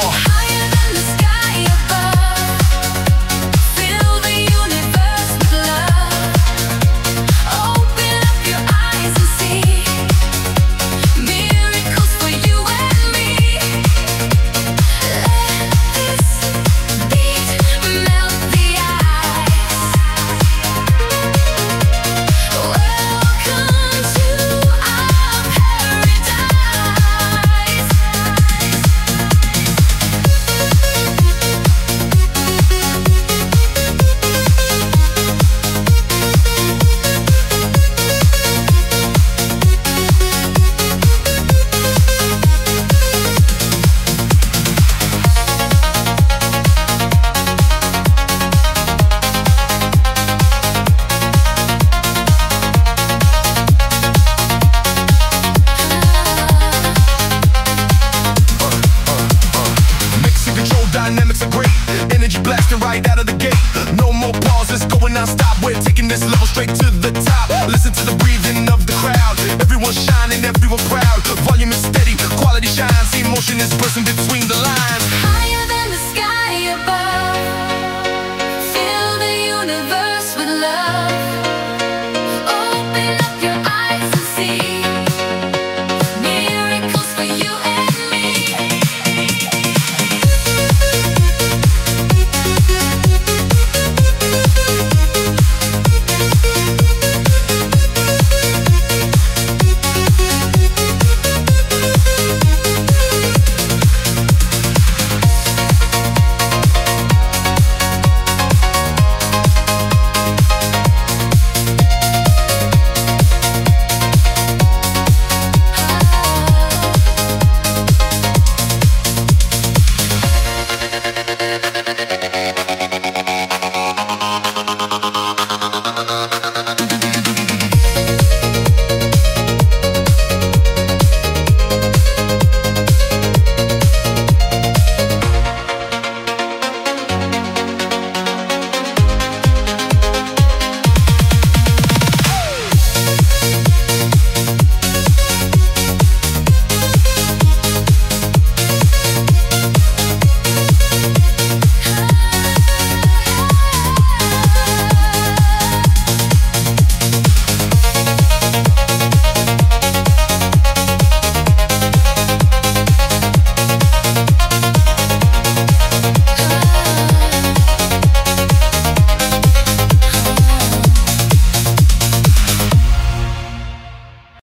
more. Higher than the sky above. Fill the universe with love. Open up your eyes and see miracles for you and me. Let this beat melt the ice. Welcome to our paradise. Mixing control dynamics are great. Energy blasting right out of the gate. No more pauses, going non-stop. We're taking this level straight to the top. Listen to the breathing of the crowd. Everyone's shining, everyone proud. Volume is steady, quality shines. Emotion is bursting between the lines. Higher than the sky above.